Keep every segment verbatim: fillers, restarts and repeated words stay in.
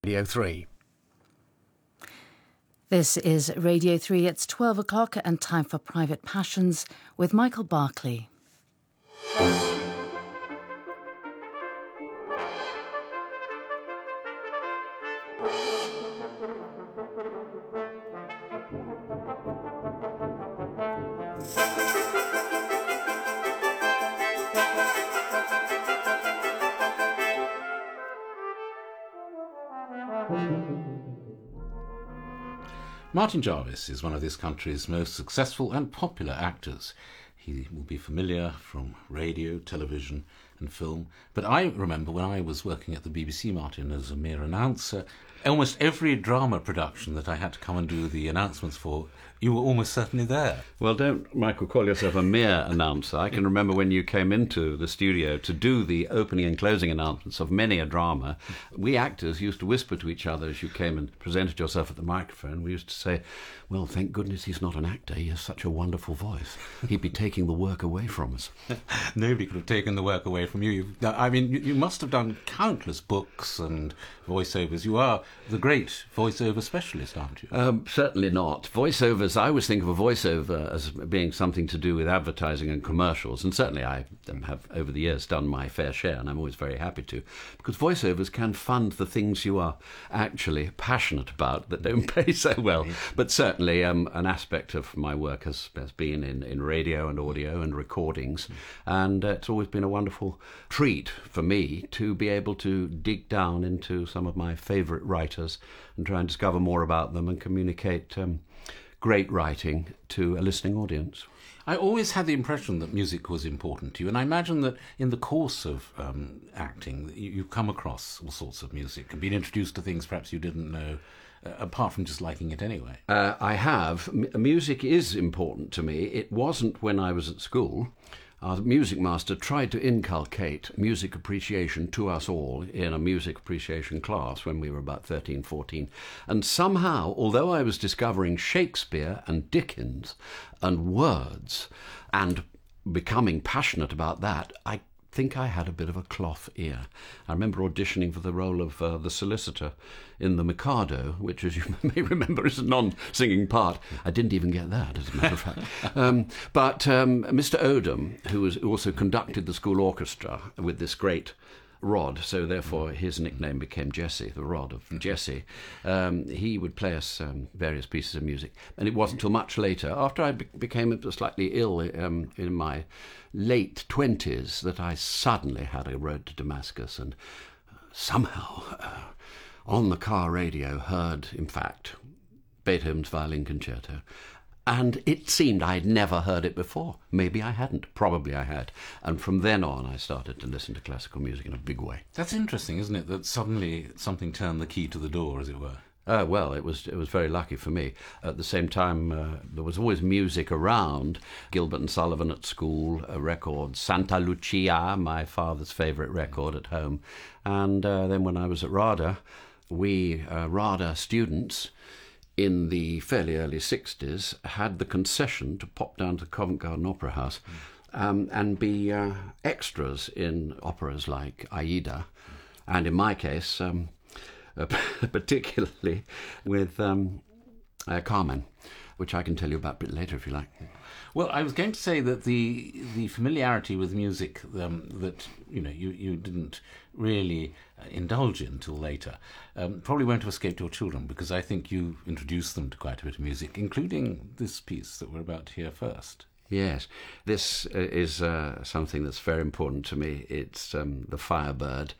Radio three. This is Radio three. It's twelve o'clock and time for Private Passions with Michael Barclay. Martin Jarvis is one of this country's most successful and popular actors. He will be familiar from radio, television and film. But I remember when I was working at the B B C, Martin, as a mere announcer, almost every drama production that I had to come and do the announcements for, you were almost certainly there. Well, don't, Michael, call yourself a mere announcer. I can remember when you came into the studio to do the opening and closing announcements of many a drama. We actors used to whisper to each other as you came and presented yourself at the microphone. We used to say, well, thank goodness he's not an actor. He has such a wonderful voice. He'd be taking the work away from us. Nobody could have taken the work away from you. You've, I mean, you, you must have done countless books and voiceovers. You are the great voiceover specialist, aren't you? Um, certainly not. Voiceovers, I always think of a voiceover as being something to do with advertising and commercials, and certainly I have over the years done my fair share, and I'm always very happy to, because voiceovers can fund the things you are actually passionate about that don't pay so well. But certainly um, an aspect of my work has, has been in, in radio and audio and recordings, and uh, it's always been a wonderful treat for me to be able to dig down into some of my favourite writers and try and discover more about them and communicate um, great writing to a listening audience. I always had the impression that music was important to you, and I imagine that in the course of um, acting, you, you've come across all sorts of music and been introduced to things perhaps you didn't know, uh, apart from just liking it anyway. Uh, I have. M- music is important to me. It wasn't when I was at school. Our music master tried to inculcate music appreciation to us all in a music appreciation class when we were about thirteen, fourteen. And somehow, although I was discovering Shakespeare and Dickens and words and becoming passionate about that, I think I had a bit of a cloth ear. I remember auditioning for the role of uh, the solicitor in The Mikado, which, as you may remember, is a non-singing part. I didn't even get that, as a matter of fact. Um, but um, Mister Odom, who was also conducted the school orchestra with this great Rod, so therefore his nickname became Jesse, the Rod of Jesse. Um, he would play us um, various pieces of music. And it wasn't until much later, after I be- became slightly ill um, in my late twenties, that I suddenly had a road to Damascus and somehow uh, on the car radio heard, in fact, Beethoven's Violin Concerto. And it seemed I'd never heard it before. Maybe I hadn't. Probably I had. And from then on, I started to listen to classical music in a big way. That's interesting, isn't it, that suddenly something turned the key to the door, as it were? Uh, well, it was it was very lucky for me. At the same time, uh, there was always music around. Gilbert and Sullivan at school, a record, Santa Lucia, my father's favourite record at home. And uh, then when I was at RADA, we, uh, RADA students, in the fairly early sixties, had the concession to pop down to Covent Garden Opera House um, and be uh, extras in operas like Aida, and in my case, um, uh, particularly with um, uh, Carmen, which I can tell you about a bit later if you like. Well, I was going to say that the the familiarity with music um, that you know you, you didn't really uh, indulge in until later um, probably won't have escaped your children, because I think you introduced them to quite a bit of music, including this piece that we're about to hear first. Yes, this uh, is uh, something that's very important to me. It's um, the Firebird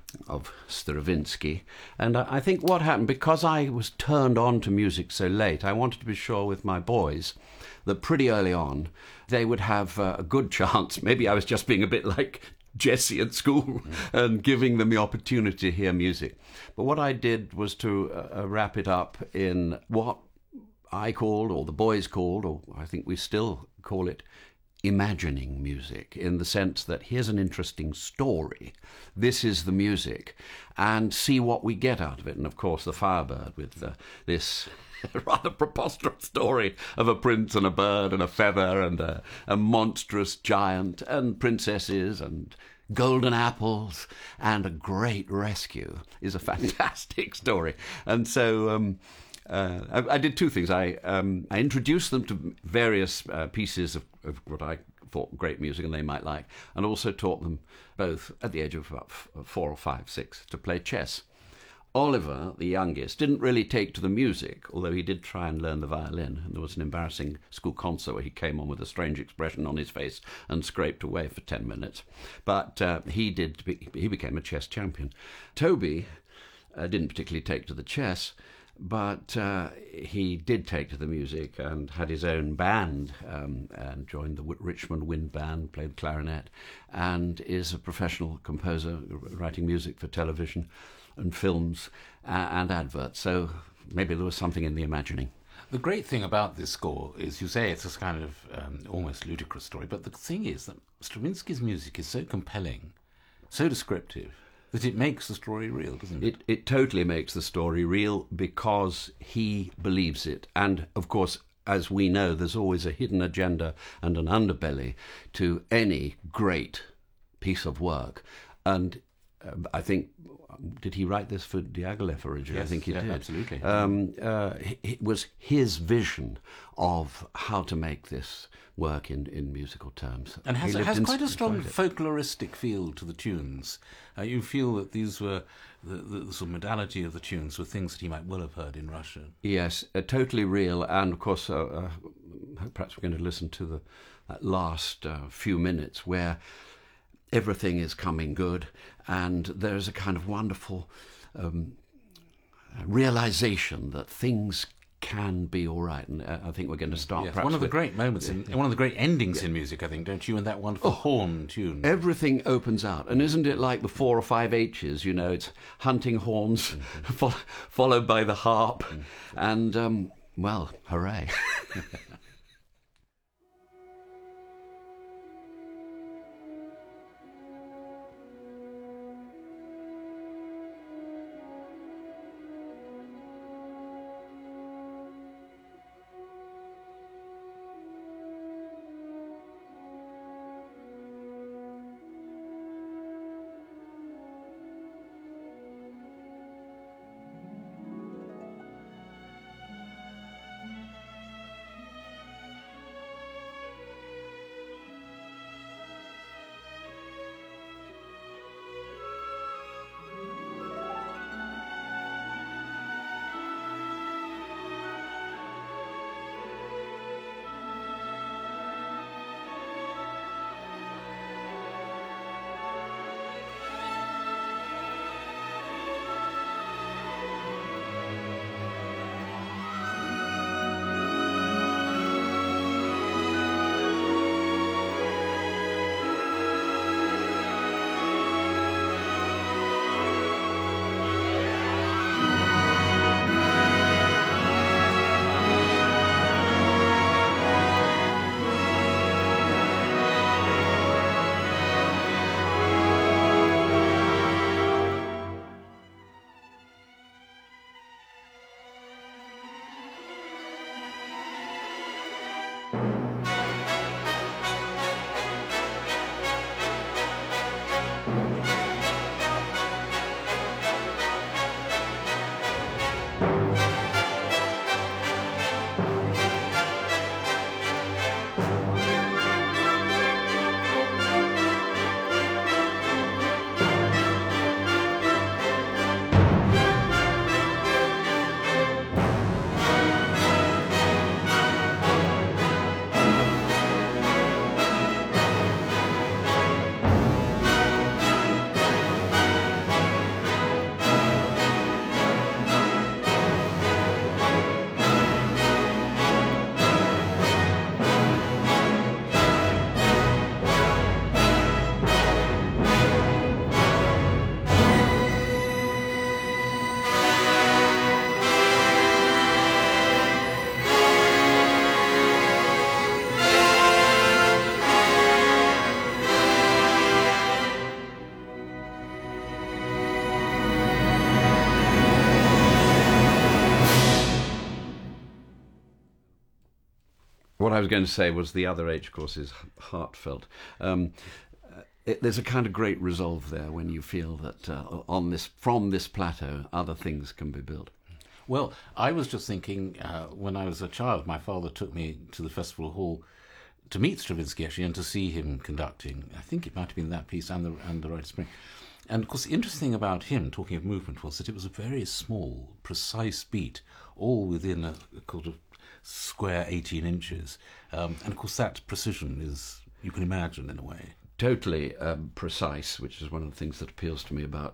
of Stravinsky. And I, I think what happened, because I was turned on to music so late, I wanted to be sure with my boys that pretty early on they would have uh, a good chance. Maybe I was just being a bit like Jesse at school mm. and giving them the opportunity to hear music. But what I did was to uh, wrap it up in what I called, or the boys called, or I think we still call it, imagining music, in the sense that here's an interesting story, this is the music, and see what we get out of it. And of course the Firebird with uh, this rather preposterous story of a prince and a bird and a feather and a, a monstrous giant and princesses and golden apples and a great rescue is a fantastic story. And so um, uh, I, I did two things. I, um, I introduced them to various uh, pieces of, of what I thought great music and they might like, and also taught them both at the age of about four or five, six, to play chess. Oliver, the youngest, didn't really take to the music, although he did try and learn the violin. And there was an embarrassing school concert where he came on with a strange expression on his face and scraped away for ten minutes. But uh, he did. He became a chess champion. Toby uh, didn't particularly take to the chess, but uh, he did take to the music and had his own band um, and joined the Richmond Wind Band, played clarinet, and is a professional composer, writing music for television and films uh, and adverts. So maybe there was something in the imagining. The great thing about this score is, you say it's a kind of um, almost ludicrous story, but the thing is that Stravinsky's music is so compelling, so descriptive, that it makes the story real, doesn't it? It, it totally makes the story real because he believes it. And, of course, as we know, there's always a hidden agenda and an underbelly to any great piece of work. And uh, I think, did he write this for Diaghilev originally? Yes, I think he yeah, did. absolutely. Um, uh, it was his vision of how to make this work in, in musical terms. And has, He it has lived quite a in- strong inside it. folkloristic feel to the tunes. Uh, you feel that these were, the, the, the sort of modality of the tunes were things that he might well have heard in Russia. Yes, uh, totally real. And of course, uh, uh, perhaps we're going to listen to the that last uh, few minutes where everything is coming good, and there's a kind of wonderful um, realization that things can be all right. And uh, I think we're going to start. Yes, perhaps one of the with- great moments, in, one of the great endings in music, I think, don't you? And that wonderful horn tune. Everything opens out, and isn't it like the four or five H's? You know, it's hunting horns, fo- followed by the harp, and um, well, hooray! What I was going to say was the other H, of course, is heartfelt. Um, it, there's a kind of great resolve there when you feel that uh, on this from this plateau, other things can be built. Well, I was just thinking, uh, when I was a child, my father took me to the festival hall to meet Stravinsky, actually, and to see him conducting. I think it might have been that piece and the, and the Rite of Spring. And, of course, the interesting thing about him, talking of movement, was that it was a very small, precise beat, all within a, a kind of square eighteen inches. Um, and, of course, that precision is, you can imagine, in a way. Totally um, precise, which is one of the things that appeals to me about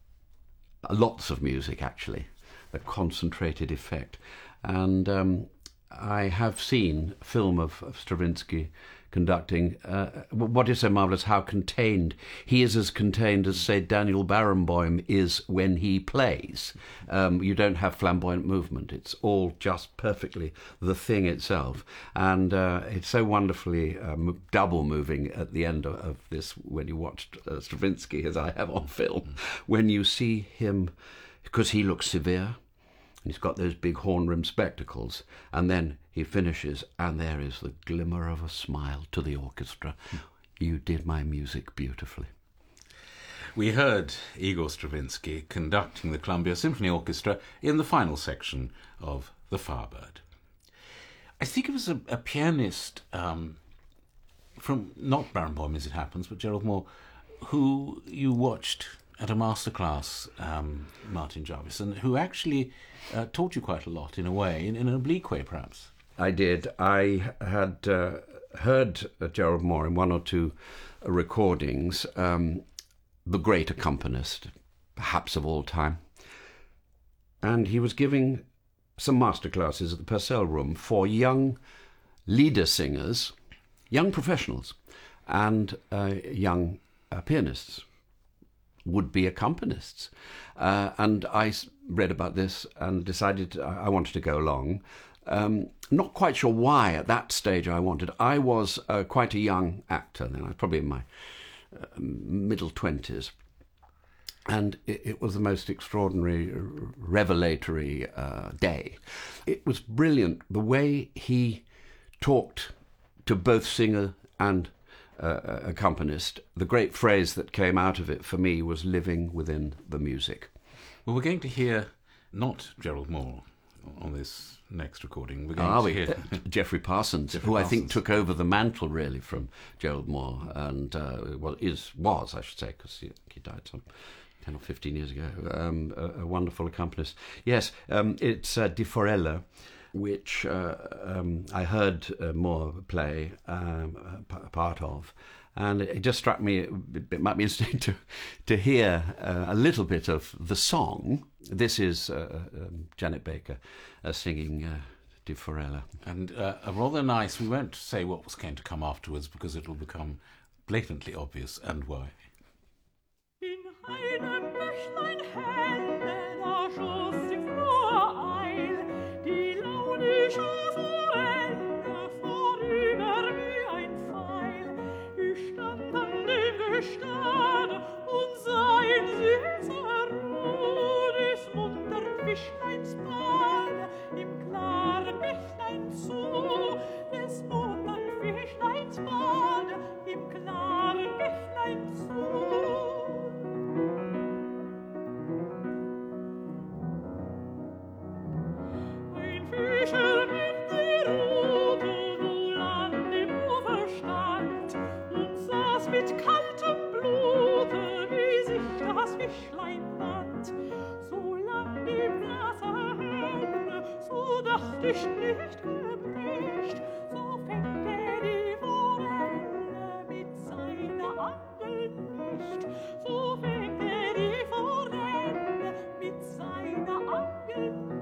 lots of music, actually, the concentrated effect. And um, I have seen a film of, of Stravinsky conducting. Uh, what is so marvellous, how contained he is, as contained as, say, Daniel Barenboim is when he plays. Um, you don't have flamboyant movement. It's all just perfectly the thing itself. And uh, it's so wonderfully um, double moving at the end of, of this, when you watched uh, Stravinsky, as I have on film, when you see him, because he looks severe. He's got those big horn-rimmed spectacles, and then he finishes, and there is the glimmer of a smile to the orchestra. You did my music beautifully. We heard Igor Stravinsky conducting the Columbia Symphony Orchestra in the final section of The Firebird. I think it was a, a pianist um, from, not Barenboim as it happens, but Gerald Moore, who you watched at a masterclass, um, Martin Jarvis, and who actually uh, taught you quite a lot, in a way, in, in an oblique way, perhaps. I did. I had uh, heard uh, Gerald Moore in one or two uh, recordings, um, the great accompanist, perhaps of all time. And he was giving some masterclasses at the Purcell Room for young leader singers, young professionals, and uh, young uh, pianists, would-be accompanists. Uh, and I read about this and decided I wanted to go along. Um, not quite sure why at that stage I wanted. I was uh, quite a young actor then. I was probably in my uh, middle twenties. And it, it was the most extraordinary, revelatory uh, day. It was brilliant, the way he talked to both singer and Uh, accompanist. The great phrase that came out of it for me was living within the music. Well, we're going to hear not Gerald Moore on this next recording. We're going ah, to we, hear uh, Geoffrey Parsons, Geoffrey who Parsons. I think took over the mantle really from Gerald Moore, and uh, well, is was I should say, because he, he died some ten or fifteen years ago. Um, a, a wonderful accompanist. Yes, um, it's uh, Di Forella, which uh, um, I heard uh, Moore play um, a part of, and it just struck me it might be interesting to to hear uh, a little bit of the song. This is uh, um, Janet Baker uh, singing uh, Di Forella. And uh, a rather nice, we won't say what was going to come afterwards because it'll become blatantly obvious, and why. In einem Büchlein helle, da schoss die frohe Eil, die launische Forelle vorüber wie ein Pfeil. Ich stand an dem Gestade und sah in süßer Ruhe des muntern Fischleins Bade im klaren Bächlein zu, des muntern Fischleins Bade im klaren Bächlein zu. Fischer mit der Rute wohl an dem Ufer stand und saß mit kaltem Blute, wie sich das Fischlein wand. So lang dem Wasser helle, so dacht ich nicht gebrecht, so fängt er die Forelle mit seiner Angel nicht, so fängt er die Forelle mit seiner Angel nicht.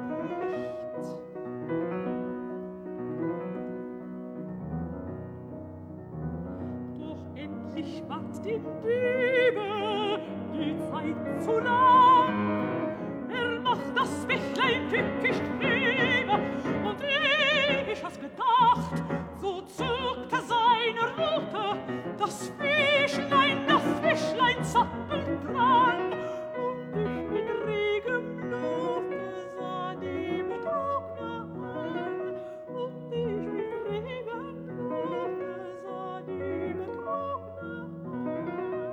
Ich ward dem Diebe die Zeit zu lang. Er macht das Bächlein tückisch Strebe, und ich has gedacht, so zog er seine Rute, das Fischlein, das Fischlein zappelt dran, und ich mit regem Blute sah die Betrogene an, und ich mit regem Blute sah die Betrogene an.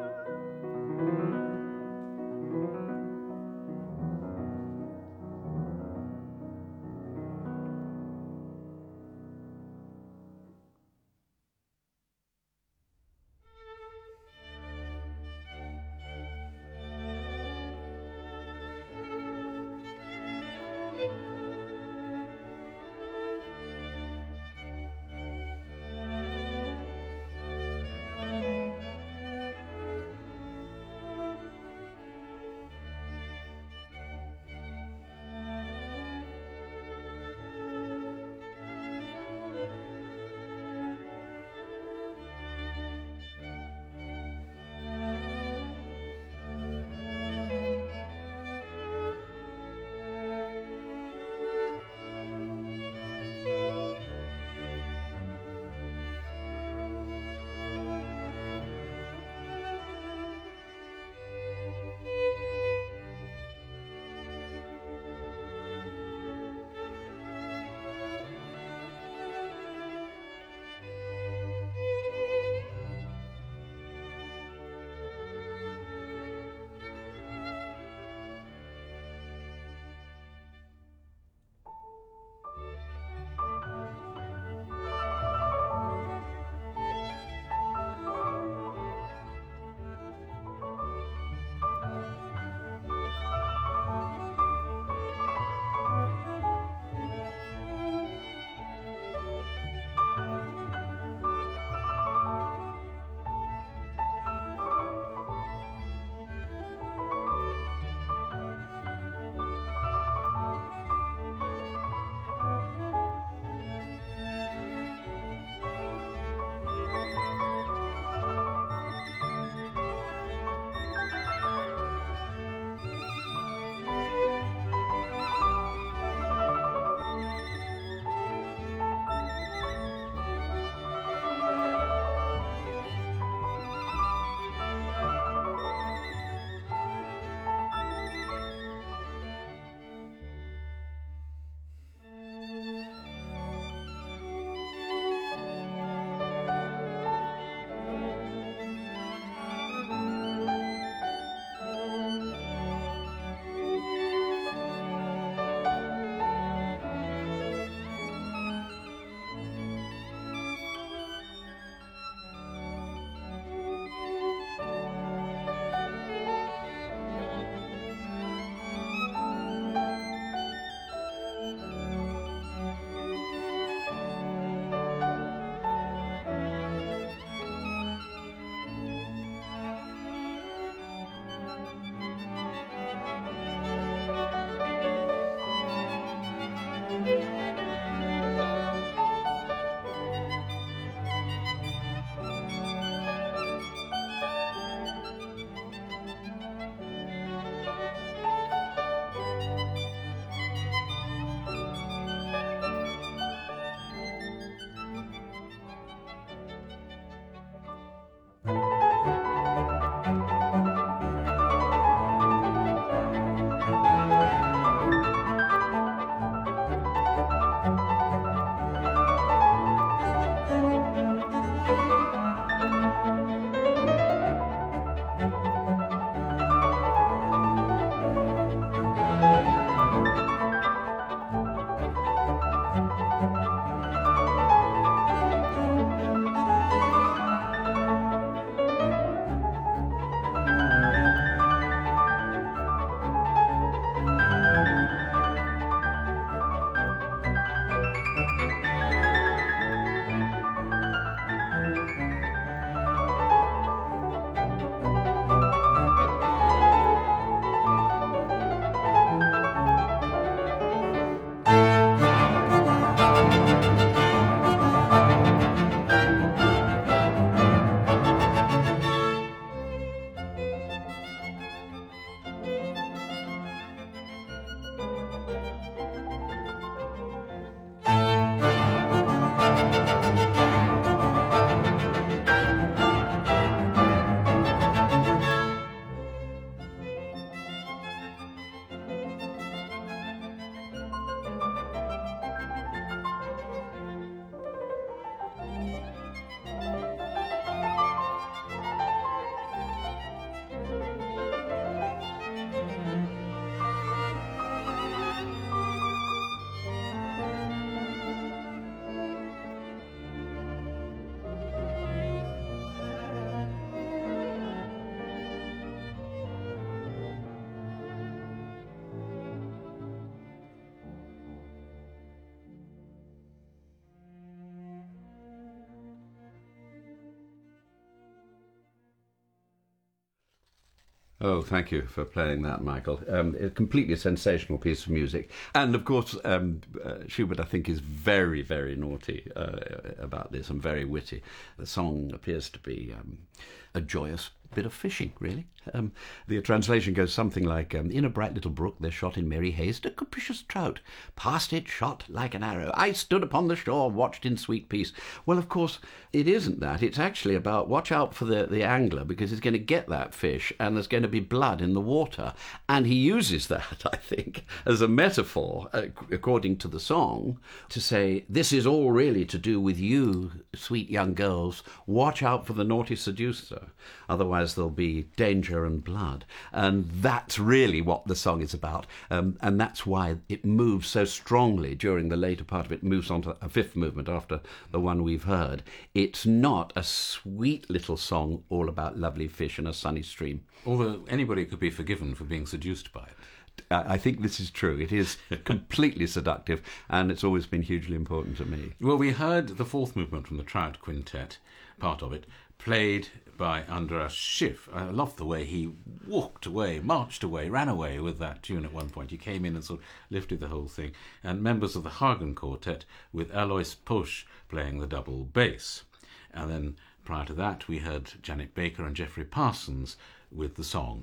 Oh, thank you for playing that, Michael. Um, a completely sensational piece of music. And, of course, um, uh, Schubert, I think, is very, very naughty uh, about this and very witty. The song appears to be um, a joyous bit of fishing, really. Um, the translation goes something like, um, in a bright little brook there shot in merry haste a capricious trout. Past it shot like an arrow. I stood upon the shore, watched in sweet peace. Well, of course, it isn't that. It's actually about watch out for the, the angler, because he's going to get that fish and there's going to be blood in the water. And he uses that, I think, as a metaphor, uh, according to the song, to say, this is all really to do with you, sweet young girls. Watch out for the naughty seducer. Otherwise there'll be danger and blood. And that's really what the song is about. Um, and that's why it moves so strongly during the later part of it. It moves on to a fifth movement after the one we've heard. It's not a sweet little song all about lovely fish and a sunny stream. Although anybody could be forgiven for being seduced by it. I think this is true. It is completely seductive, and it's always been hugely important to me. Well, we heard the fourth movement from the Trout Quintet, part of it, played by Andras Schiff. I loved the way he walked away, marched away, ran away with that tune at one point. He came in and sort of lifted the whole thing. And members of the Hagen Quartet with Alois Posch playing the double bass. And then prior to that, we heard Janet Baker and Geoffrey Parsons with the song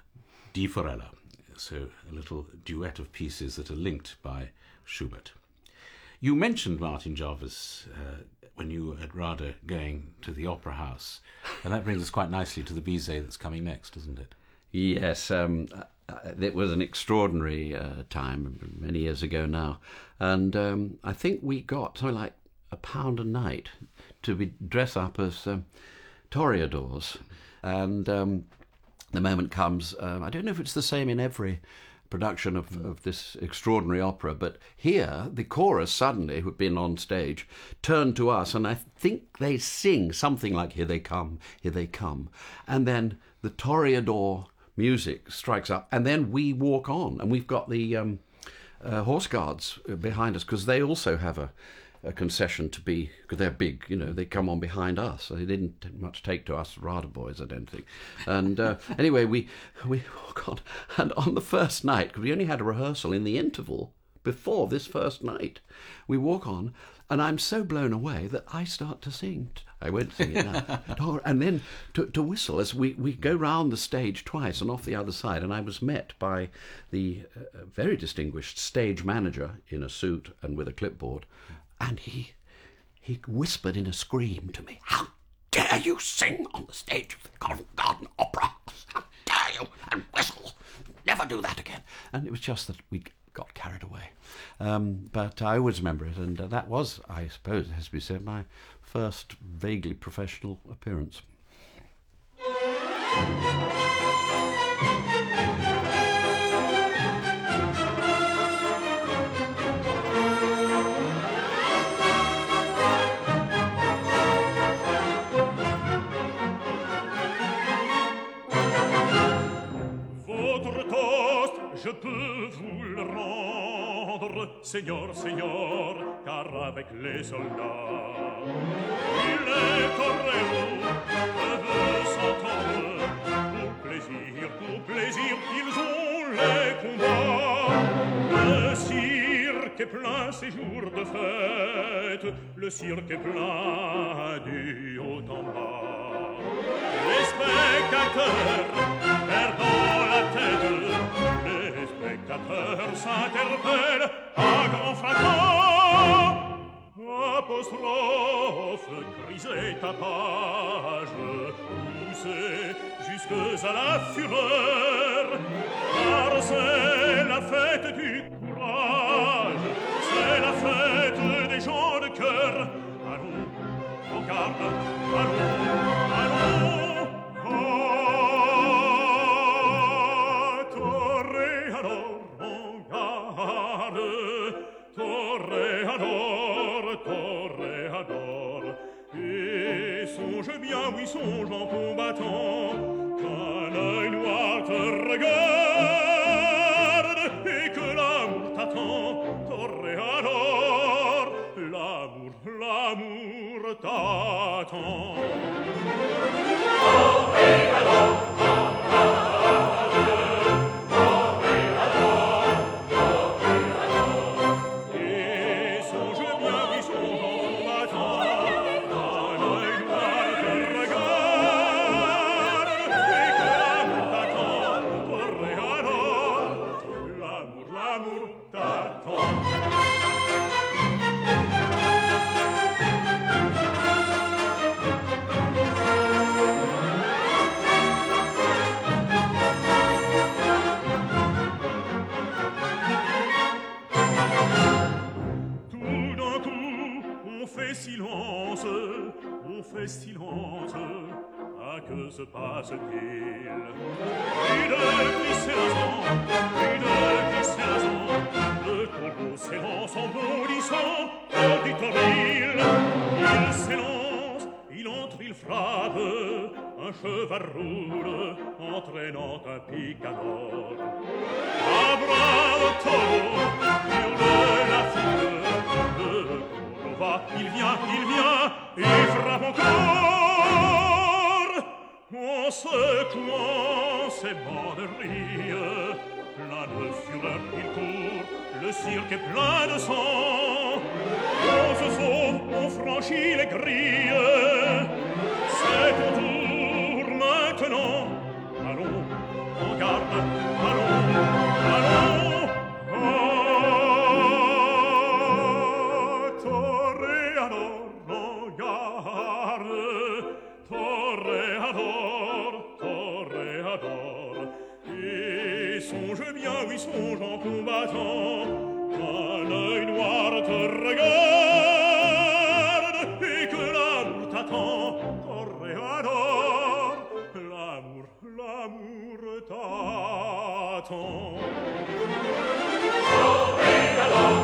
Die Forelle. So a little duet of pieces that are linked by Schubert. You mentioned Martin Jarvis uh, when you were at RADA going to the Opera House, and that brings us quite nicely to the Bizet that's coming next, doesn't it? Yes, um, it was an extraordinary uh, time, many years ago now, and um, I think we got something like a pound a night to be dress up as um, toreadors, and um, the moment comes, um, I don't know if it's the same in every production of, of this extraordinary opera, but here the chorus suddenly, who've been on stage, turned to us, and I think they sing something like "Here they come, here they come," and then the toreador music strikes up, and then we walk on, and we've got the um, uh, horse guards behind us, because they also have a a concession to be, because they're big, you know, they come on behind us. So they didn't much take to us RADA boys, I don't think. And uh, anyway, we, we, oh God, and on the first night, because we only had a rehearsal in the interval before this first night, we walk on, and I'm so blown away that I start to sing. I won't sing it now. And then to, to whistle as we, we go round the stage twice and off the other side. And I was met by the uh, very distinguished stage manager in a suit and with a clipboard. And he he whispered in a scream to me, "How dare you sing on the stage of the Covent Garden Opera? How dare you? And whistle! Never do that again." And it was just that we got carried away. Um, but I always remember it, and uh, that was, I suppose, it has to be said, my first vaguely professional appearance. Je peux vous le rendre, Seigneur, Seigneur, car avec les soldats, il est torero, veut s'entendre, pour plaisir, pour plaisir, ils ont les combats. Le cirque est plein ces jours de fête, le cirque est plein du haut en bas. Les spectateurs perdant la tête, les spectateurs s'interpellent à grand fracas. Apostrophe, crisée tapage, poussée jusque à la fureur, car c'est la fête du courage, c'est la fête des gens de cœur. Allons, en garde, allons, allons. Bien, oui, songe en combattant qu'un œil noir te regarde et que l'amour t'attend. Toréador, l'amour, l'amour t'attend. Toréador, silence, à que se passe-t-il? Plus de dix-sept ans, plus de dix-sept ans, le tombeau s'élance en bondissant au Victorville. Il s'élance, il entre, il frappe, un cheval roule, entraînant un picador. À bras de taureau, hurle la foule, le taureau va, il vient, il vient, il frappe encore. En secouant ses banderilles, plein de fureur il court, le cirque est plein de sang. On se sauve, on franchit les grilles, c'est ton tour maintenant. Allons, en garde, allons, allons. Ah, toréador, en garde, toréador, toréador. Et songe bien, oui, songe en combattant, un œil noir te regarde et que l'amour t'attend, toréador, l'amour, l'amour t'attend. Toréador,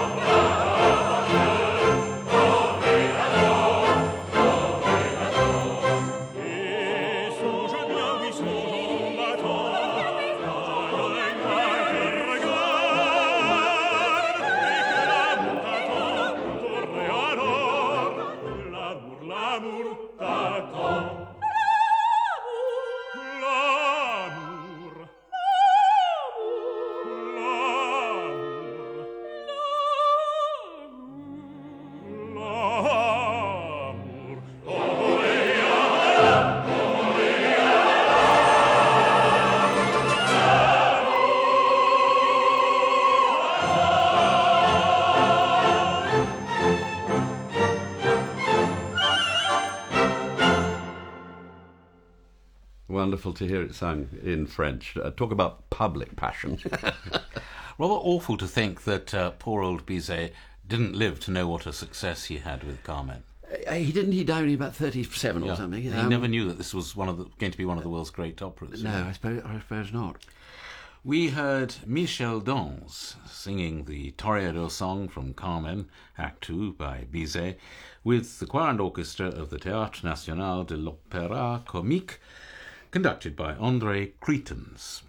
Wonderful to hear it sung in French. Uh, talk about public passion. Rather awful to think that uh, poor old Bizet didn't live to know what a success he had with Carmen. Uh, he didn't. He died when he was about thirty-seven yeah. or something. He um, never knew that this was one of the, going to be one of the world's great operas. No, I suppose, I suppose not. We heard Michel Danse singing the Toreador song from Carmen, Act two by Bizet, with the choir and orchestra of the Théâtre National de l'Opéra Comique, conducted by André Cretens.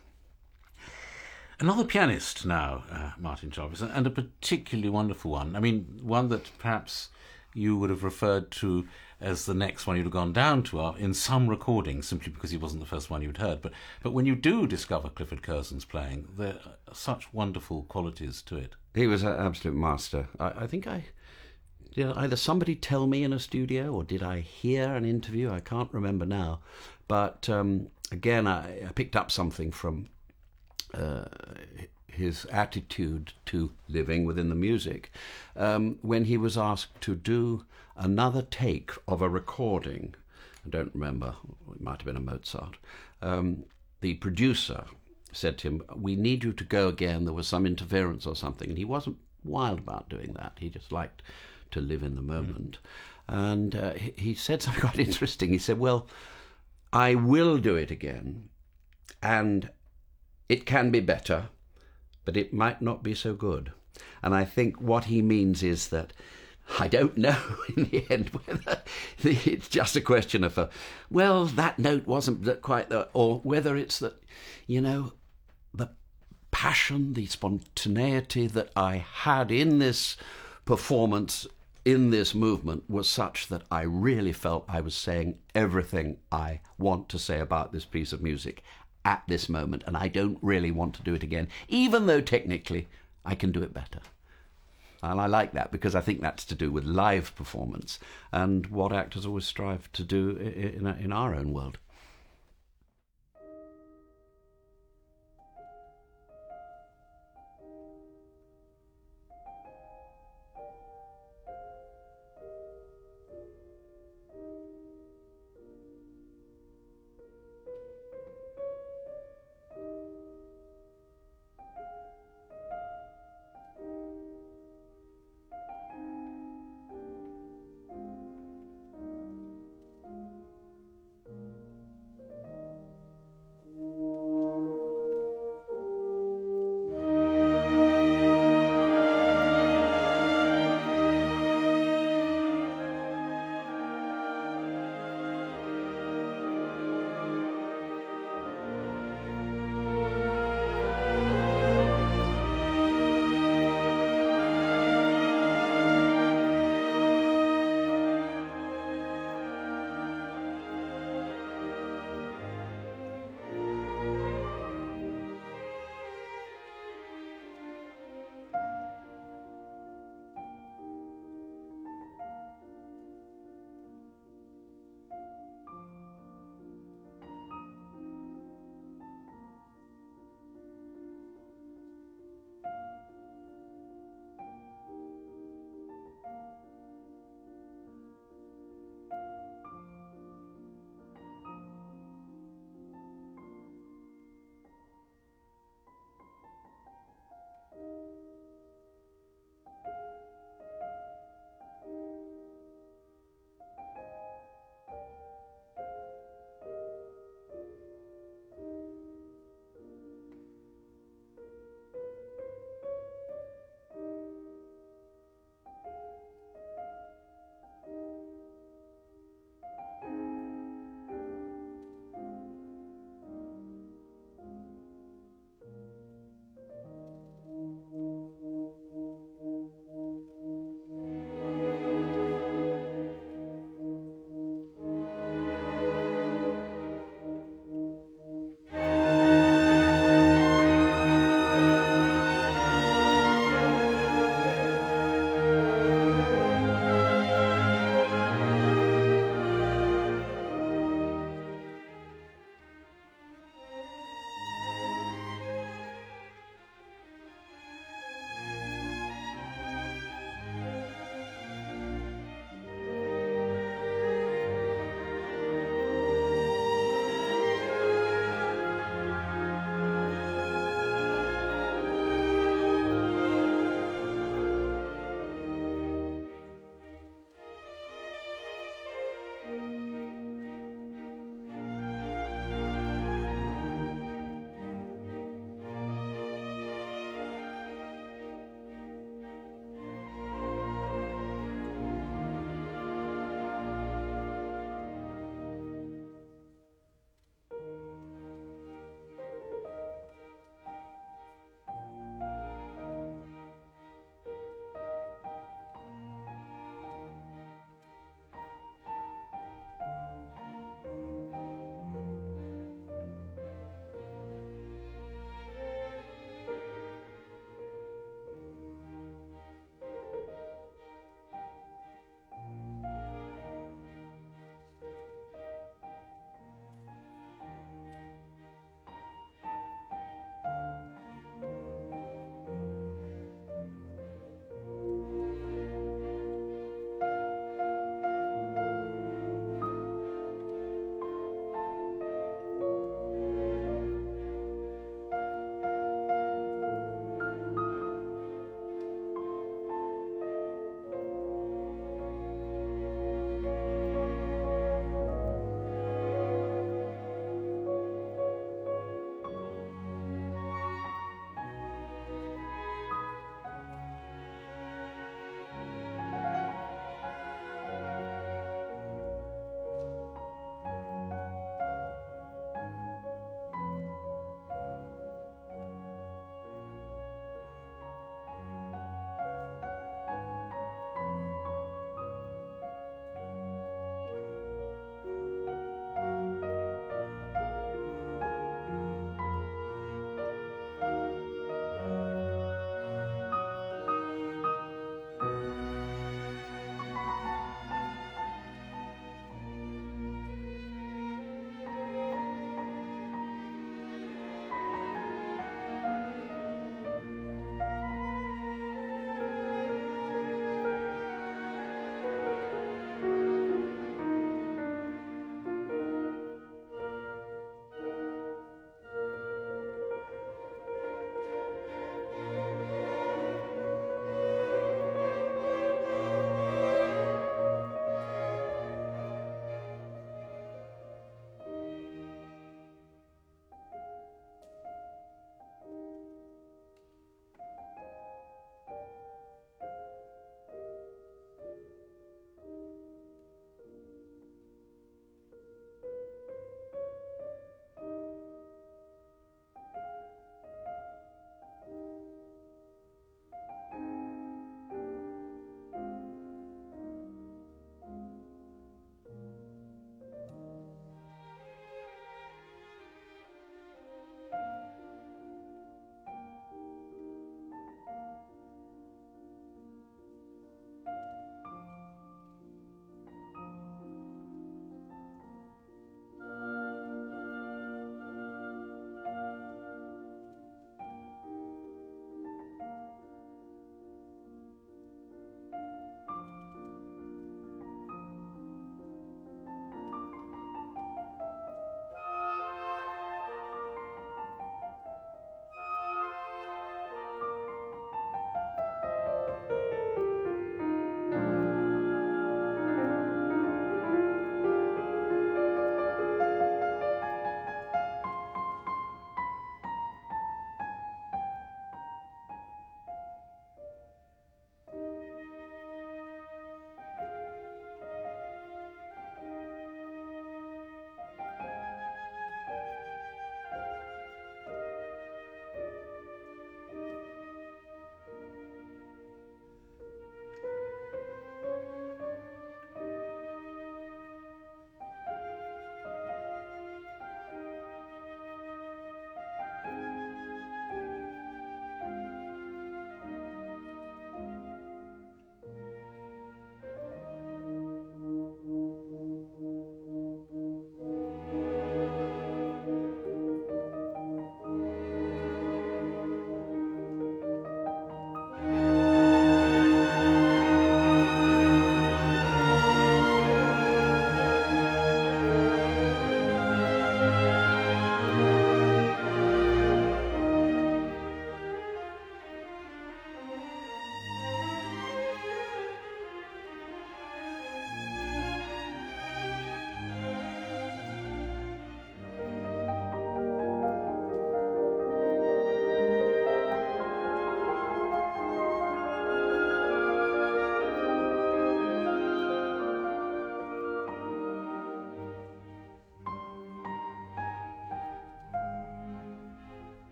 Another pianist now, uh, Martin Jarvis, and a particularly wonderful one. I mean, one that perhaps you would have referred to as the next one you'd have gone down to uh, in some recordings, simply because he wasn't the first one you'd heard. But but when you do discover Clifford Curzon's playing, there are such wonderful qualities to it. He was an absolute master. I, I think I... Did either somebody tell me in a studio or did I hear an interview? I can't remember now. But um, again, I, I picked up something from uh, his attitude to living within the music um, when he was asked to do another take of a recording. I don't remember, it might have been a Mozart. Um, the producer said to him, "We need you to go again. There was some interference or something." And he wasn't wild about doing that. He just liked to live in the moment. Mm. And uh, he, he said something quite interesting. He said, "Well, I will do it again, and it can be better, but it might not be so good." And I think what he means is that I don't know in the end whether it's just a question of, a, well, that note wasn't quite the, or whether it's that, you know, the passion, the spontaneity that I had in this performance, in this movement, was such that I really felt I was saying everything I want to say about this piece of music at this moment, and I don't really want to do it again, even though technically I can do it better. And I like that because I think that's to do with live performance and what actors always strive to do in, in our own world.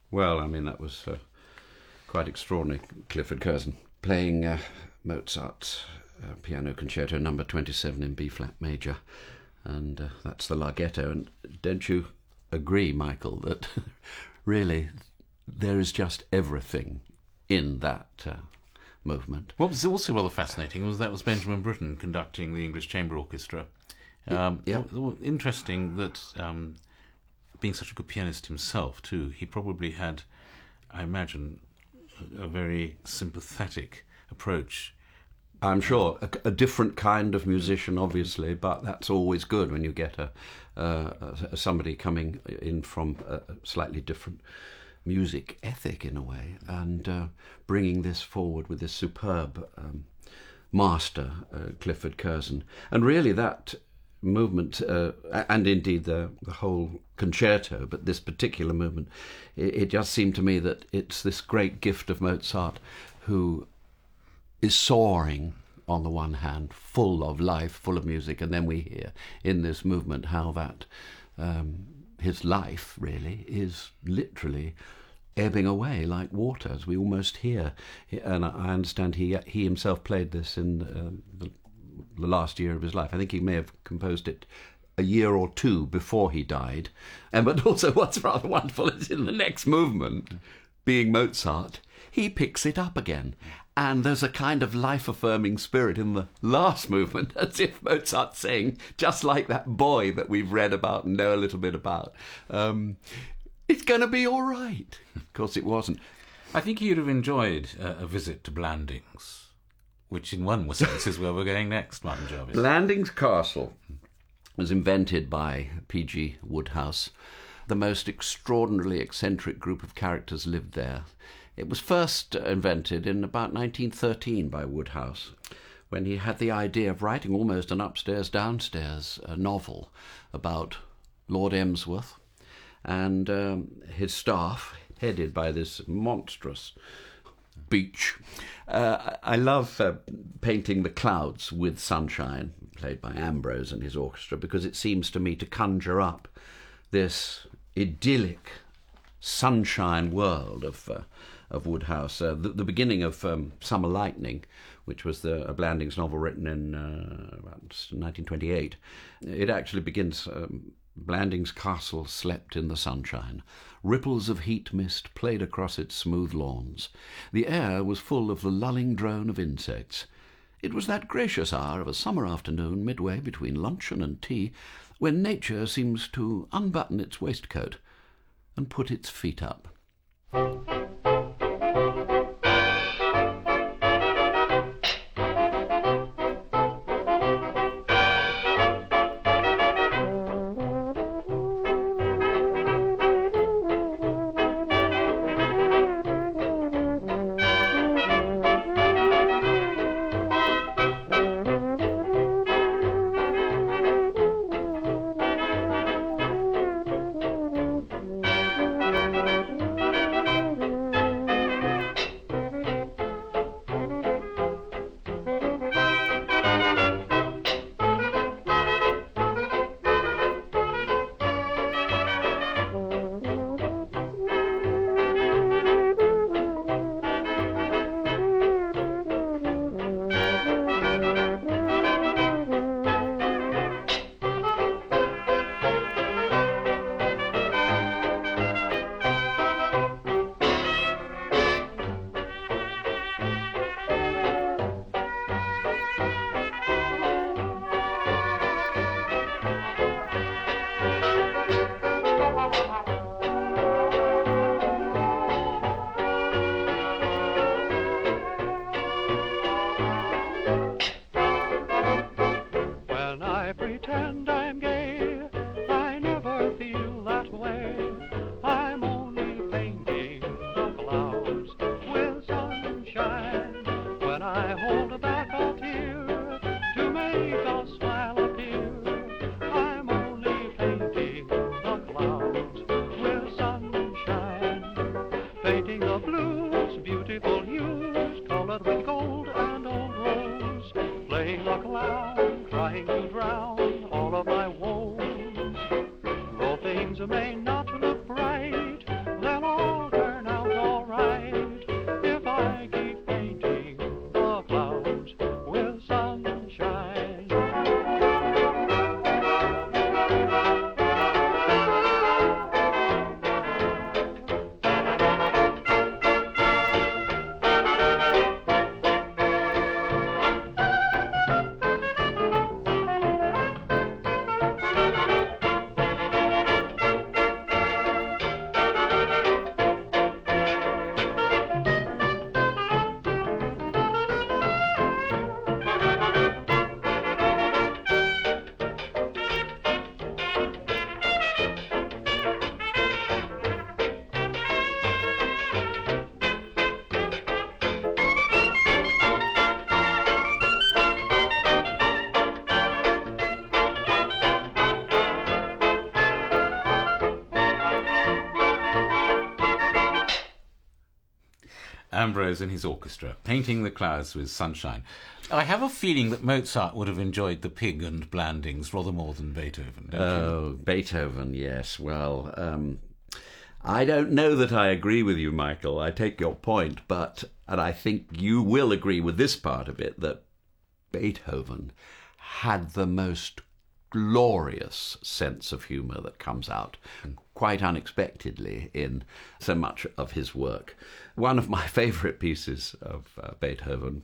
Well, I mean, that was uh, quite extraordinary. Clifford Curzon playing uh, Mozart's uh, Piano Concerto number twenty-seven in B-flat major, and uh, that's the Larghetto. And don't you agree, Michael, that really there is just everything in that uh, movement? What was also rather fascinating was that was Benjamin Britten conducting the English Chamber Orchestra. Um, yeah. Interesting that, um, being such a good pianist himself, too, he probably had, I imagine, a very sympathetic approach. I'm sure. A, a different kind of musician, obviously, but that's always good when you get a, uh, a somebody coming in from a slightly different music ethic, in a way, and uh, bringing this forward with this superb um, master, uh, Clifford Curzon. And really that movement, uh, and indeed the, the whole concerto, but this particular movement, it, it just seemed to me that it's this great gift of Mozart, who is soaring on the one hand, full of life, full of music, and then we hear in this movement how that um, his life really is literally ebbing away like water, as we almost hear. And I understand he he himself played this in uh, the, the last year of his life. I think he may have composed it a year or two before he died. And but also what's rather wonderful is in the next movement, being Mozart, he picks it up again. And there's a kind of life-affirming spirit in the last movement, as if Mozart's saying, just like that boy that we've read about and know a little bit about, um, it's going to be all right. Of course it wasn't. I think you'd have enjoyed uh, a visit to Blandings, which in one sense is where we're going next, Martin Jarvis. Blandings Castle was invented by P G Wodehouse. The most extraordinarily eccentric group of characters lived there. It was first invented in about nineteen thirteen by Wodehouse, when he had the idea of writing almost an upstairs-downstairs uh, novel about Lord Emsworth and um, his staff, headed by this monstrous Beech. Uh, I love uh, painting the clouds with sunshine, played by Ambrose and his orchestra, because it seems to me to conjure up this idyllic sunshine world of uh, of Wodehouse. Uh, the, the beginning of um, Summer Lightning, which was the a Blandings novel written in uh, about nineteen twenty-eight, it actually begins, um, Blandings Castle slept in the sunshine. Ripples of heat mist played across its smooth lawns. The air was full of the lulling drone of insects. It was that gracious hour of a summer afternoon, midway between luncheon and tea, when nature seems to unbutton its waistcoat and put its feet up. May not look bright, they'll all Ambrose and his orchestra, painting the clouds with sunshine. I have a feeling that Mozart would have enjoyed the pig and Blandings rather more than Beethoven, don't Oh, you? Beethoven, yes. Well, um, I don't know that I agree with you, Michael. I take your point, but, and I think you will agree with this part of it, that Beethoven had the most glorious sense of humour that comes out quite unexpectedly in so much of his work. One of my favourite pieces of uh, Beethoven,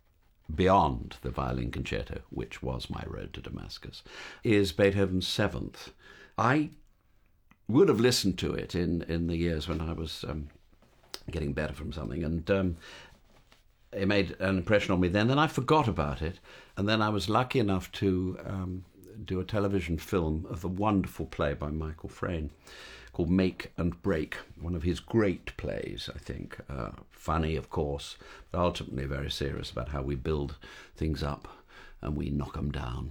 beyond the violin concerto, which was my Road to Damascus, is Beethoven's Seventh. I would have listened to it in, in the years when I was um, getting better from something, and um, it made an impression on me then. Then I forgot about it, and then I was lucky enough to um, do a television film of a wonderful play by Michael Frayn called Make and Break, one of his great plays, I think. Uh, funny, of course, but ultimately very serious about how we build things up and we knock them down.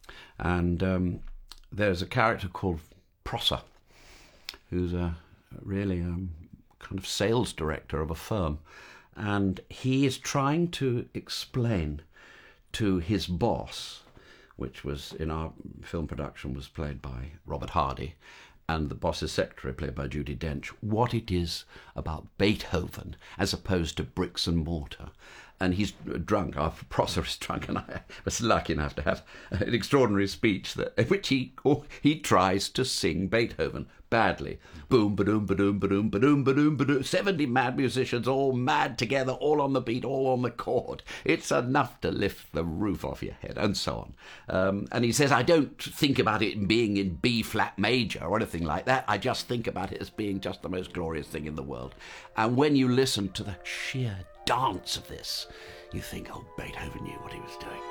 And um, there's a character called Prosser, who's a really um, kind of sales director of a firm, and he is trying to explain to his boss, which was in our film production was played by Robert Hardy, and the boss's secretary played by Judi Dench, what it is about Beethoven as opposed to bricks and mortar. And he's drunk, our Prosser is drunk, and I was lucky enough to have an extraordinary speech that, in which he oh, he tries to sing Beethoven badly. Boom, ba-doom, ba-doom, ba-doom, ba-doom, ba-doom, ba-doom. seventy mad musicians, all mad together, all on the beat, all on the chord. It's enough to lift the roof off your head, and so on. Um, and he says, I don't think about it being in B-flat major or anything like that. I just think about it as being just the most glorious thing in the world. And when you listen to the sheer dance of this, you think, oh, Beethoven knew what he was doing.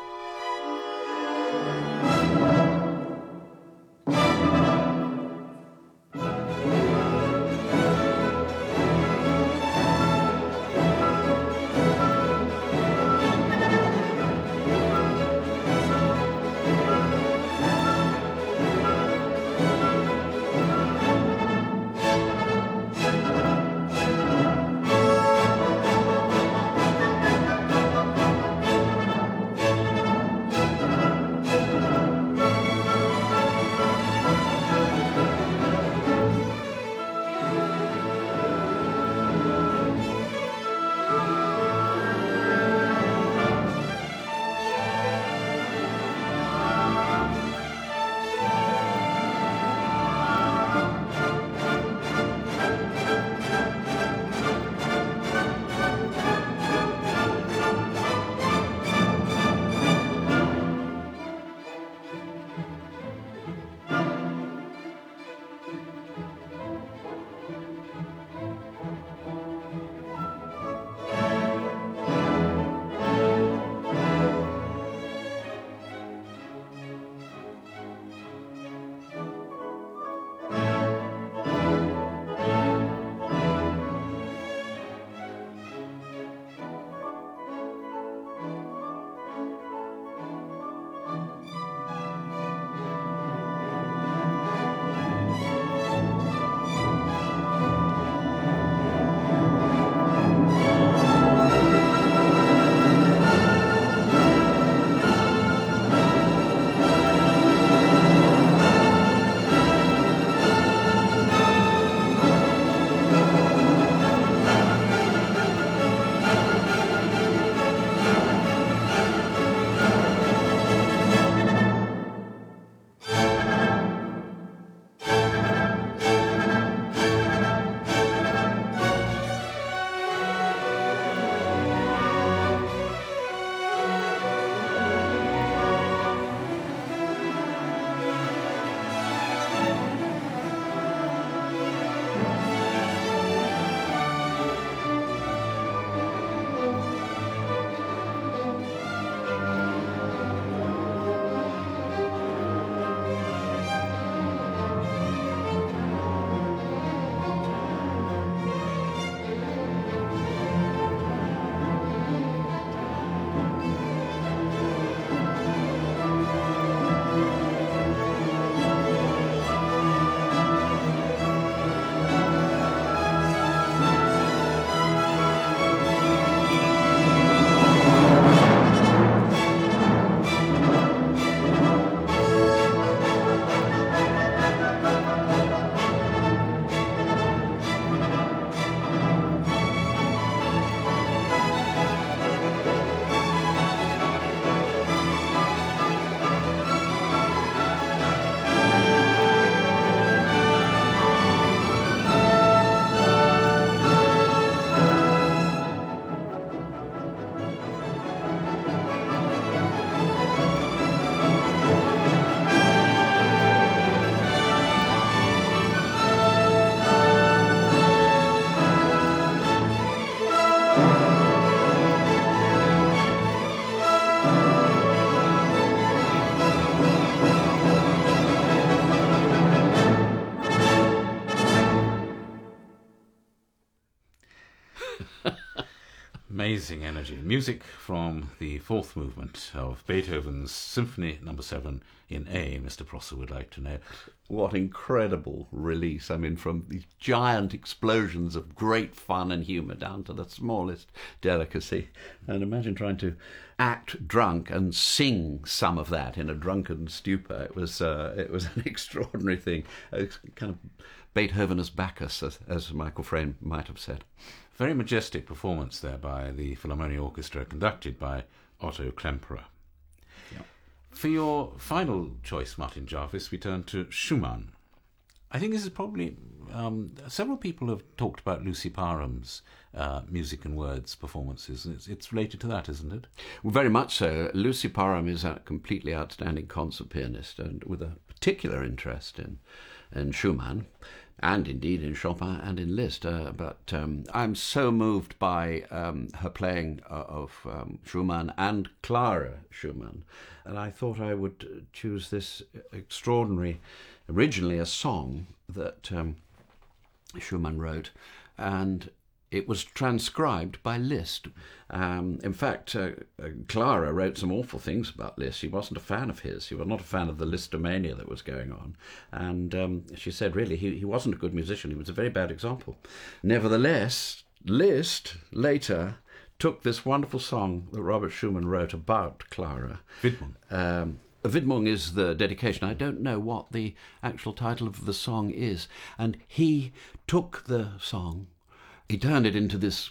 Amazing energy. Music from the fourth movement of Beethoven's Symphony Number Seven in A. Mister Prosser would like to know. What incredible release. I mean, from these giant explosions of great fun and humour down to the smallest delicacy. And imagine trying to act drunk and sing some of that in a drunken stupor. It was uh, it was an extraordinary thing. A kind of Beethoven as Bacchus, as, as Michael Frayn might have said. Very majestic performance there by the Philharmonia Orchestra, conducted by Otto Klemperer. Yep. For your final choice, Martin Jarvis, we turn to Schumann. I think this is probably... Um, several people have talked about Lucy Parham's uh, music and words performances. It's, it's related to that, isn't it? Well, very much so. Lucy Parham is a completely outstanding concert pianist, and with a particular interest in, in Schumann, and indeed in Chopin and in Liszt. Uh, but um, I'm so moved by um, her playing uh, of um, Schumann and Clara Schumann, and I thought I would choose this extraordinary, originally a song that um, Schumann wrote, and it was transcribed by Liszt. Um, in fact, uh, uh, Clara wrote some awful things about Liszt. She wasn't a fan of his. She was not a fan of the Listomania that was going on. And um, she said, really, he, he wasn't a good musician. He was a very bad example. Nevertheless, Liszt later took this wonderful song that Robert Schumann wrote about Clara. Widmung. Um, Widmung is the dedication. I don't know what the actual title of the song is. And he took the song, he turned it into this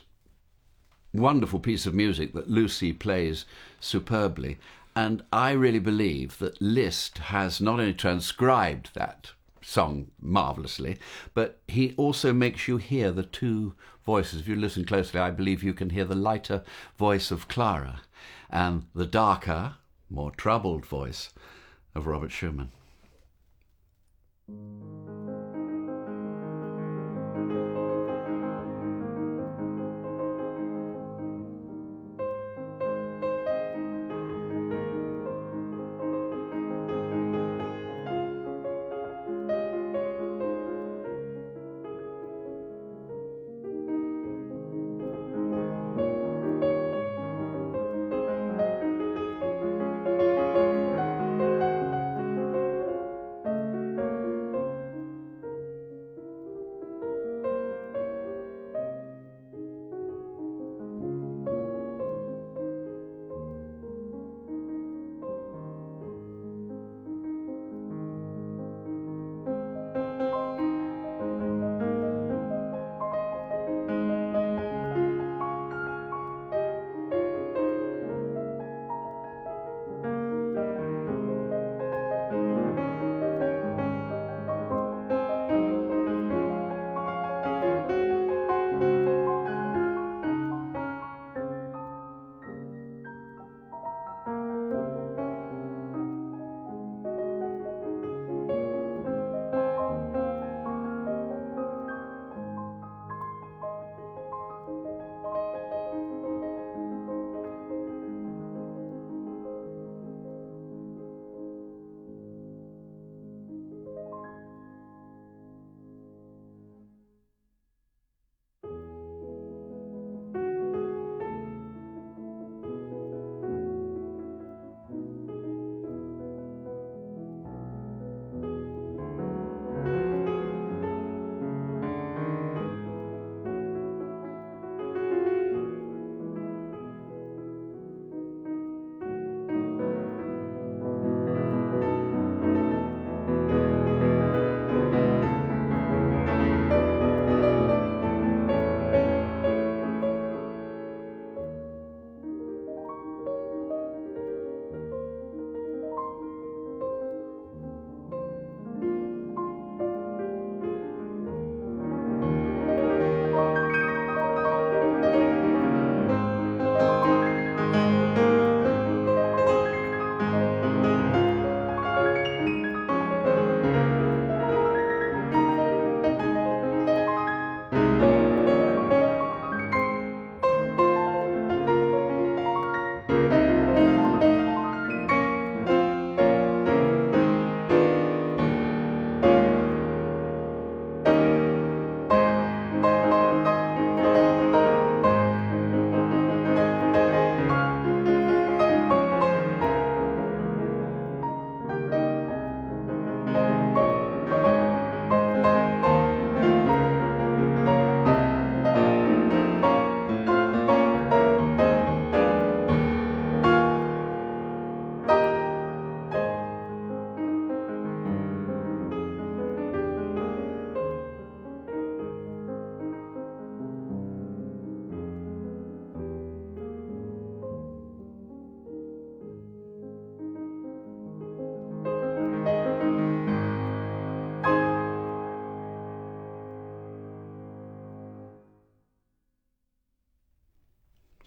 wonderful piece of music that Lucy plays superbly. And I really believe that Liszt has not only transcribed that song marvellously, but he also makes you hear the two voices. If you listen closely, I believe you can hear the lighter voice of Clara and the darker, more troubled voice of Robert Schumann.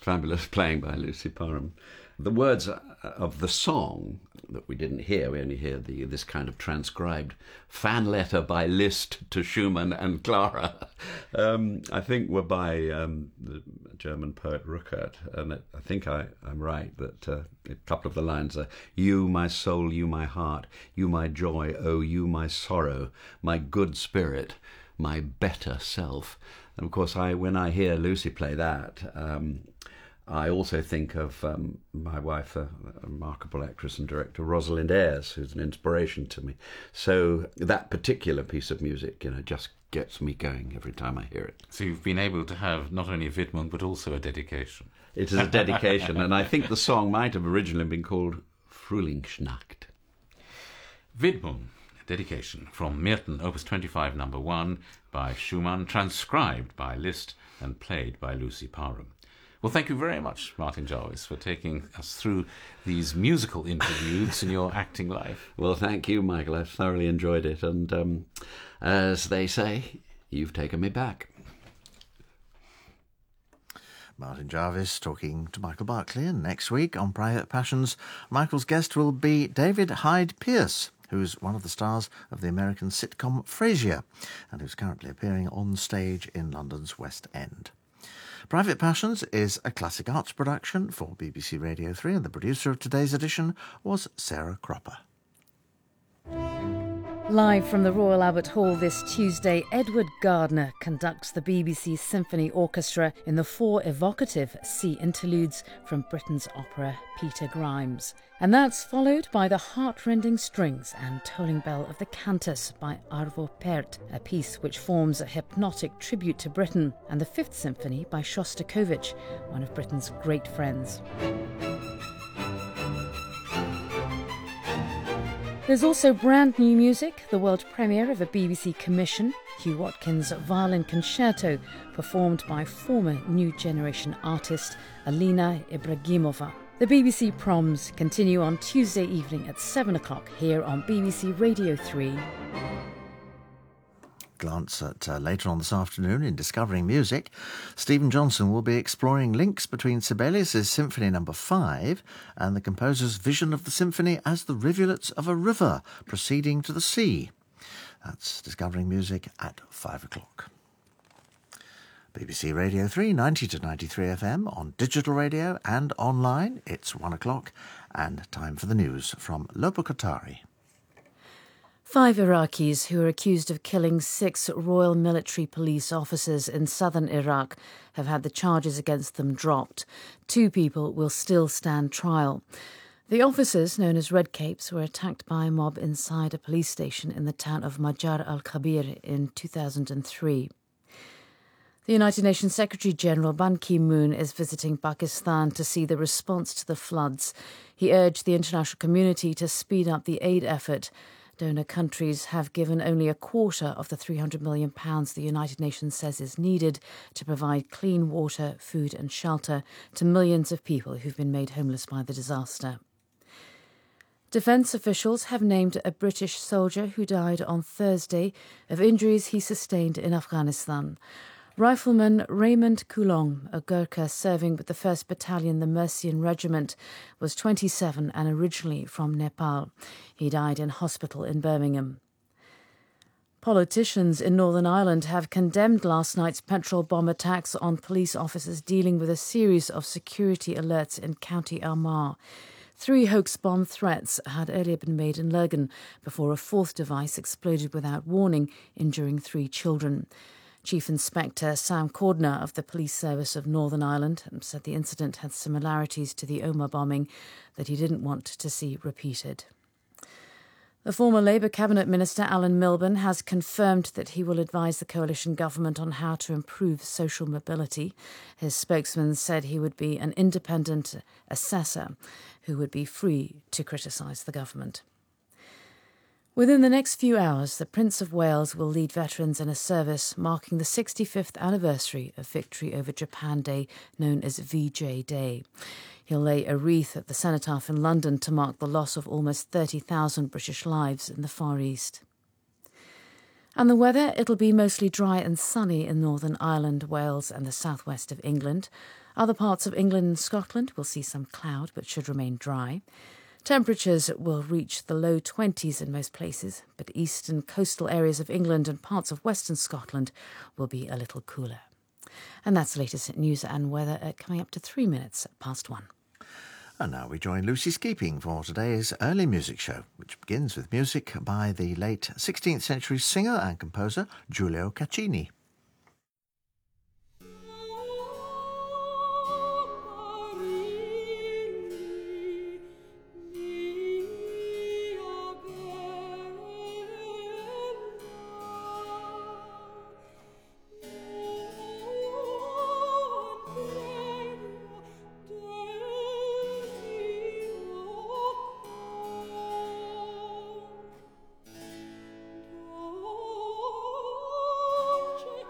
Fabulous playing by Lucy Parham. The words of the song that we didn't hear, we only hear the this kind of transcribed fan letter by Liszt to Schumann and Clara, um, I think were by um, the German poet Ruckert. And it, I think I, I'm right that uh, a couple of the lines are, "You, my soul, you, my heart, you, my joy, oh, you, my sorrow, my good spirit, my better self." And of course, I when I hear Lucy play that, um, I also think of um, my wife, a, a remarkable actress and director, Rosalind Ayres, who's an inspiration to me. So that particular piece of music, you know, just gets me going every time I hear it. So you've been able to have not only a Widmung, but also a dedication. It is a dedication, and I think the song might have originally been called Frühlingsnacht. Widmung, dedication from Myrten, Opus twenty-five, number one, by Schumann, transcribed by Liszt and played by Lucy Parham. Well, thank you very much, Martin Jarvis, for taking us through these musical interludes in your acting life. Well, thank you, Michael. I've thoroughly enjoyed it. And um, as they say, you've taken me back. Martin Jarvis talking to Michael Barclay. And next week on Private Passions, Michael's guest will be David Hyde Pierce, who's one of the stars of the American sitcom Frasier, and who's currently appearing on stage in London's West End. Private Passions is a classic arts production for B B C Radio three, and the producer of today's edition was Sarah Cropper. Live from the Royal Albert Hall this Tuesday, Edward Gardner conducts the B B C Symphony Orchestra in the four evocative sea interludes from Britain's opera Peter Grimes. And that's followed by the heart-rending strings and tolling bell of the Cantus by Arvo Pärt, a piece which forms a hypnotic tribute to Britain, and the Fifth Symphony by Shostakovich, one of Britain's great friends. There's also brand new music, the world premiere of a B B C commission, Hugh Watkins' Violin Concerto, performed by former New Generation artist Alina Ibragimova. The B B C Proms continue on Tuesday evening at seven o'clock here on B B C Radio three. Glance at uh, later on this afternoon in Discovering Music. Stephen Johnson will be exploring links between Sibelius' Symphony Number five and the composer's vision of the symphony as the rivulets of a river proceeding to the sea. That's Discovering Music at five o'clock. B B C Radio three, ninety to ninety-three F M, on digital radio and online. It's one o'clock, and time for the news from Lopa Kotari. Five Iraqis who are accused of killing six Royal Military Police officers in southern Iraq have had the charges against them dropped. Two people will still stand trial. The officers, known as Red Capes, were attacked by a mob inside a police station in the town of Majar al-Kabir in two thousand three. The United Nations Secretary-General Ban Ki-moon is visiting Pakistan to see the response to the floods. He urged the international community to speed up the aid effort. Donor countries have given only a quarter of the three hundred million pounds the United Nations says is needed to provide clean water, food and shelter to millions of people who've been made homeless by the disaster. Defence officials have named a British soldier who died on Thursday of injuries he sustained in Afghanistan. Rifleman Raymond Coulong, a Gurkha serving with the first Battalion, the Mercian Regiment, was twenty-seven and originally from Nepal. He died in hospital in Birmingham. Politicians in Northern Ireland have condemned last night's petrol bomb attacks on police officers dealing with a series of security alerts in County Armagh. Three hoax bomb threats had earlier been made in Lurgan before a fourth device exploded without warning, injuring three children. Chief Inspector Sam Cordner of the Police Service of Northern Ireland said the incident had similarities to the Omagh bombing that he didn't want to see repeated. The former Labour Cabinet Minister Alan Milburn has confirmed that he will advise the coalition government on how to improve social mobility. His spokesman said he would be an independent assessor who would be free to criticise the government. Within the next few hours, the Prince of Wales will lead veterans in a service marking the sixty-fifth anniversary of victory over Japan Day, known as V J Day. He'll lay a wreath at the Cenotaph in London to mark the loss of almost thirty thousand British lives in the Far East. And the weather, it'll be mostly dry and sunny in Northern Ireland, Wales and the southwest of England. Other parts of England and Scotland will see some cloud but should remain dry. Temperatures will reach the low twenties in most places, but eastern coastal areas of England and parts of western Scotland will be a little cooler. And that's the latest news and weather uh, coming up to three minutes past one. And now we join Lucy Skeeping for today's early music show, which begins with music by the late sixteenth century singer and composer Giulio Caccini. Oh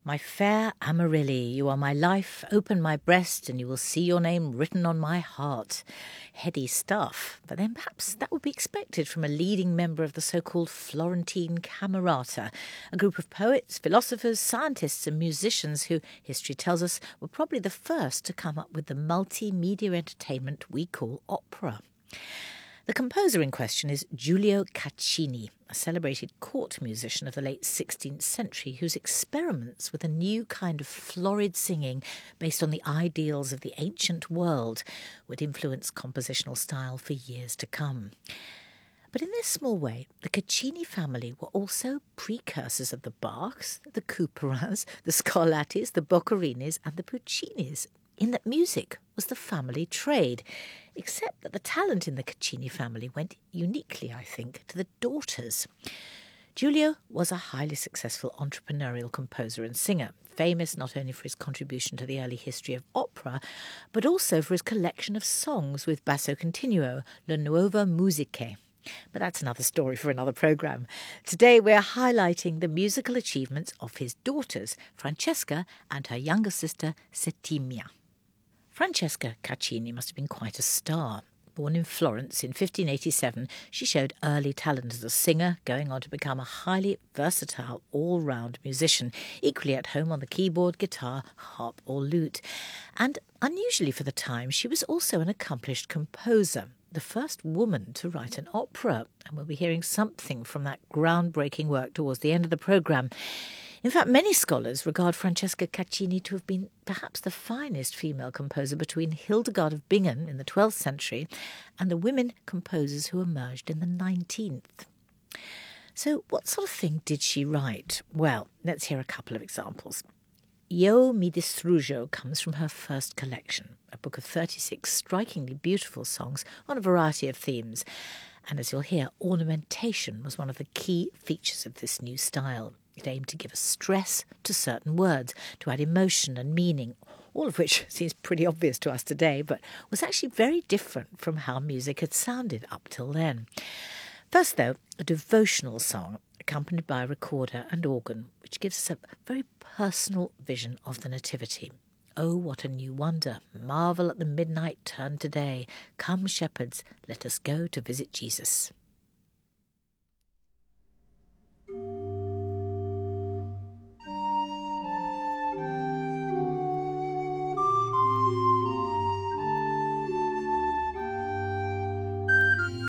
My fair Amarilli, you are my life, open my breast and you will see your name written on my heart. Heady stuff, but then perhaps that would be expected from a leading member of the so-called Florentine Camerata, a group of poets, philosophers, scientists and musicians who, history tells us, were probably the first to come up with the multimedia entertainment we call opera. The composer in question is Giulio Caccini, a celebrated court musician of the late sixteenth century whose experiments with a new kind of florid singing based on the ideals of the ancient world would influence compositional style for years to come. But in this small way, the Caccini family were also precursors of the Bachs, the Couperins, the Scarlattis, the Boccarinis and the Puccinis, in that music was the family trade, except that the talent in the Caccini family went uniquely, I think, to the daughters. Giulio was a highly successful entrepreneurial composer and singer, famous not only for his contribution to the early history of opera, but also for his collection of songs with basso continuo, Le Nuove Musiche. But that's another story for another programme. Today we're highlighting the musical achievements of his daughters, Francesca and her younger sister, Settimia. Francesca Caccini must have been quite a star. Born in Florence in fifteen eighty-seven, she showed early talent as a singer, going on to become a highly versatile, all-round musician, equally at home on the keyboard, guitar, harp or lute. And unusually for the time, she was also an accomplished composer, the first woman to write an opera, and we'll be hearing something from that groundbreaking work towards the end of the programme. In fact, many scholars regard Francesca Caccini to have been perhaps the finest female composer between Hildegard of Bingen in the twelfth century and the women composers who emerged in the nineteenth. So what sort of thing did she write? Well, let's hear a couple of examples. Io mi distruggo comes from her first collection, a book of thirty-six strikingly beautiful songs on a variety of themes. And as you'll hear, ornamentation was one of the key features of this new style. It aimed to give a stress to certain words, to add emotion and meaning, all of which seems pretty obvious to us today, but was actually very different from how music had sounded up till then. First, though, a devotional song accompanied by a recorder and organ, which gives us a very personal vision of the Nativity. Oh, what a new wonder! Marvel at the midnight turn to day. Come, shepherds, let us go to visit Jesus.